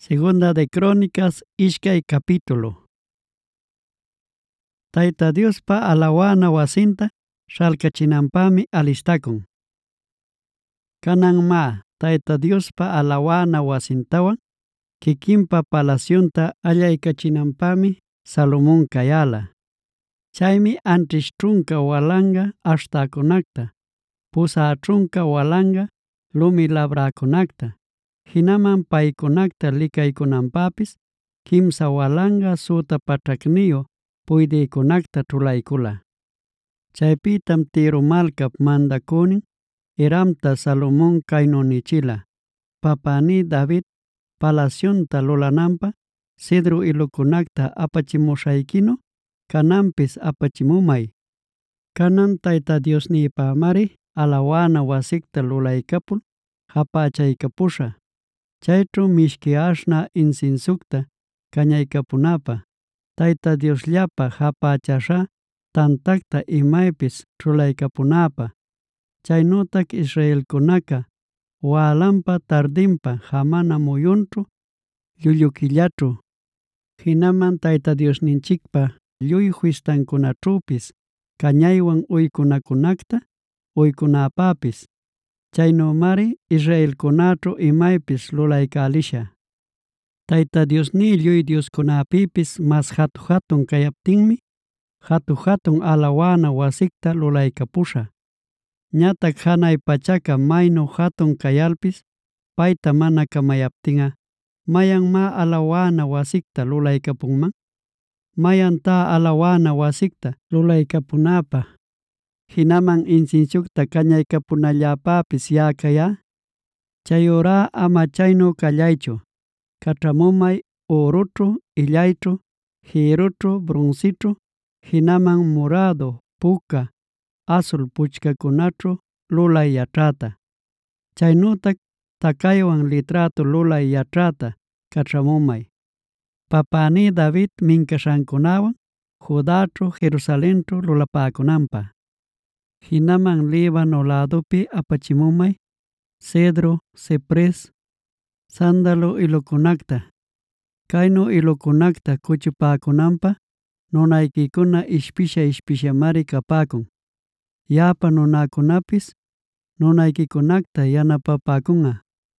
Segunda de Crónicas, ishkay capítulo. Tayta Diospa alawana wasinta shalkachinanpami alistakun. Kanan ma, Tayta Diospa alawana wasintawan kikinpa palasyunta allaykachinanpami Salomón kayala. Chaymi antrish trunka walanga ashtakunakta, pusa trunka walanga lumi labrakunakta, hinaman paykunakta likaykunanpapis kimsa walanga suta patrakniyo puydiykunakta chulaykula. Chaypitam Tiro malkap mandakunin Hiramta Salomón kaynu nichila: papani David palasyunta lulananpa cedro ilukunakta apachimushaykinu kananpis apachimumay. Kanan Tayta Diosniypamari alawana wasikta lulaykapul hapachaykapusha. Chaytru mishki ashna incensukta kañaykapunapa, Tayta Diosllapa hapachasha tantakta imaypis chulaykapunapa. Chaynutak Israelkunaka walanpa tardinpa hamana muyunćhu llullu killaćhu, hinaman Tayta Diosninchikpa lluy fiestakunaćhupis kañaywan uykunakunakta uykunapapis. Chaynumari Israelkunaćhu imaypis lulaykalisha. Tayta Diosni lluy dioskunapipis mas hatun kayaptinmi hatun alawana wasikta lulaykapusha. Ñatak hanay pachaka maynu hatun kayalpis payta mana kamayaptinga, mayanma alawana wasikta lulaykapunman? Mayanta alawana wasikta lulaykapunapa, hinaman incensukta kañaykapunallaapapis yakaya? Chayura ama chaynu kallaychu. Kachramumay orućhu, illayćhu, jirućhu, broncećhu, hinaman morado, puka, azul puchkakunaćhu lulay yachata. Chaynutak takaywan litratu lulay yachata kachramumay. Papani David minkashankunawan Judaćhu, Jerusalenćhu lulapakunanpa. Hinaman Libano ladopi apachimumay cedro, ciprés, sándalo ilukunakta. Kaynu ilukunakta kuchupakunanpa nunaykikuna ishpishamari kapakun. Yapa nunakunapis nunaykikunakta yanapapakunga,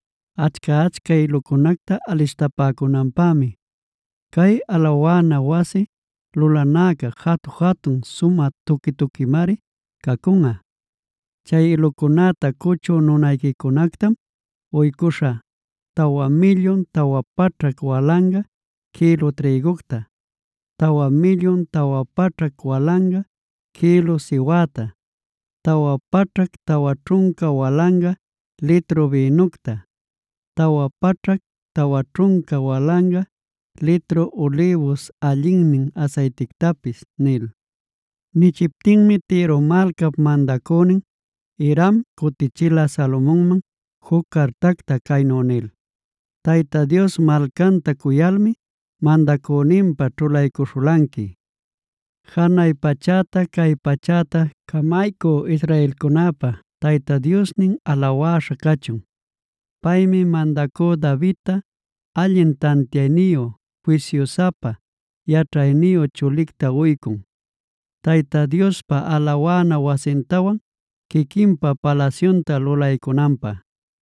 achka ilukunakta alistapakunanpami. Kay alawana wasi lulanaka hatun suma tuki kakunga. Chay ilukunata kuchu nunaykikunaktam uykusha: tawa millón tawa patrak walanga kilo trigukta, tawa millón tawa patrak walanga kilo siwata, tawa patrak tawa trunka walanga litro vinukta, tawa patrak tawa trunka walanga litro olivos allinnin aceitiktapis nil. Nichiptinmi Tiro malkap mandakunin Hiram kutichila Salomonman huk kartakta kaynu nil: Tayta Dios malkanta kuyalmi mandakuninpa chulaykushulanki. Hanay pachata kay pachata kamayku Israelkunapa Tayta Diosnin alawasha kachun. Paymi mandaku Davidta allin tantiayniyu, juiciosapa, yachayniyu chulikta uykun. Tayta Diospa alawana wasintawan kikinpa palasyunta lulaykunanpa.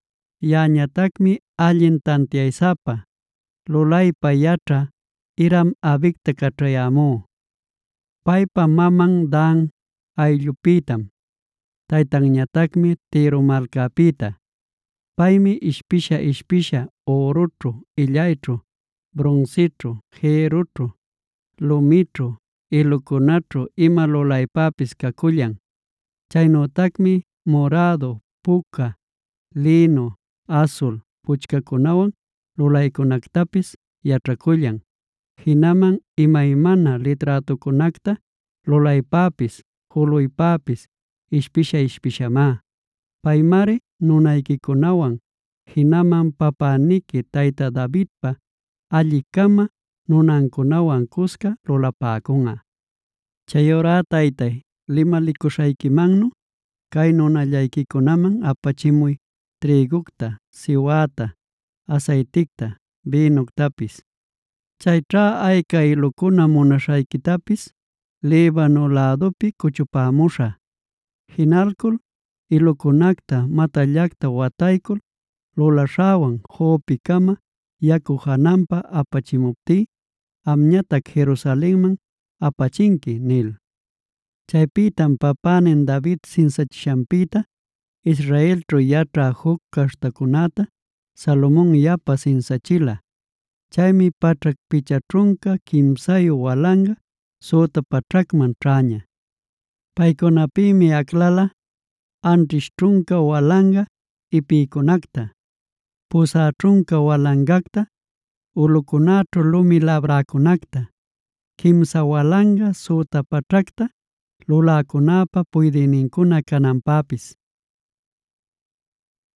Yañatakmi allin tantiaysapa lulaypa yacha Hiram Abigta kachayamuu. Paypa maman Dan ayllupitam, taytanñatakmi Tiro malkapita. Paymi ishpisha orućhu, illayćhu, broncećhu, jirućhu, lumićhu, ilukunaćhu ima lulaypapis kakullan. Chaynutakmi morado, puka, lino, azul puchkakunawan lulaykunaktapis yachrakullan. Hinaman imaymana litratukunakta lulaypapis juluypapis ishpishama. Paymari nunaykikunawan hinaman papaniki Tayta Davidpa allikama nunankunawan kuska lulapakunga. Chayura Taytay, limalikushaykimannu kay nunallaykikunaman apachimuy trigukta, siwata, aceitikta, vinoctapis. Chaytra ayka ilukuna munashaykitapis Libano ladopi kuchupamusha. Hinalkul ilukunakta matallakta wataykul lulashawan Jopekama yaku hananpa apachimuptí amñatak Jerusalenman apachinki nil. Chaypitam papanin David sinsachishanpita Israelćhu yachä huk kashtakunata Salomón yapa sinsachila. Chaymi pachak picha trunka kimsayu walanga suta pachakman ćhaña. Paykunapimi aklala anćhish trunka walanga ipiykunakta, pusä trunka walankakta, ulukunaćhu lumi labrakunakta, kimsa walanga suta pachakta lulakunapa puydïninkuna kananpapis.